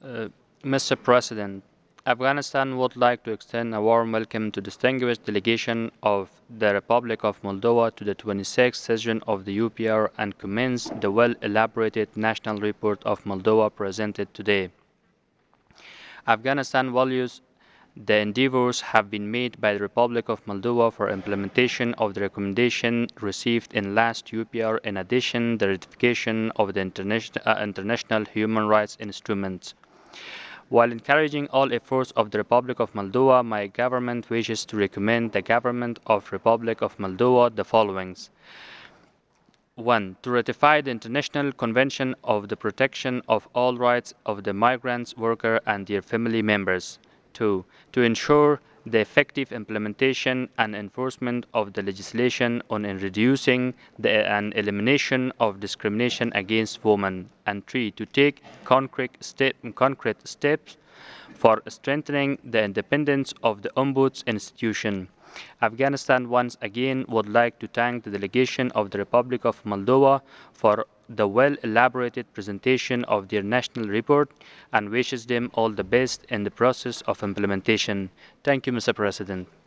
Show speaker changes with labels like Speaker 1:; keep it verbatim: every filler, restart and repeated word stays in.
Speaker 1: Uh, Mister President, Afghanistan would like to extend a warm welcome to distinguished delegation of the Republic of Moldova to the twenty-sixth session of the U P R and commence the well-elaborated national report of Moldova presented today. Afghanistan values the endeavors have been made by the Republic of Moldova for implementation of the recommendation received in last U P R. In addition, the ratification of the international, uh, international human rights instruments. While encouraging all efforts of the Republic of Moldova, my government wishes to recommend the government of Republic of Moldova the following. one. To ratify the International Convention of the Protection of All Rights of the Migrants, Worker and their Family Members. two. To ensure the effective implementation and enforcement of the legislation on reducing the, and elimination of discrimination against women. And three. To take concrete, step, concrete steps for strengthening the independence of the Ombuds institution. Afghanistan once again would like to thank the delegation of the Republic of Moldova for the well-elaborated presentation of their national report and wishes them all the best in the process of implementation. Thank you, Mister President.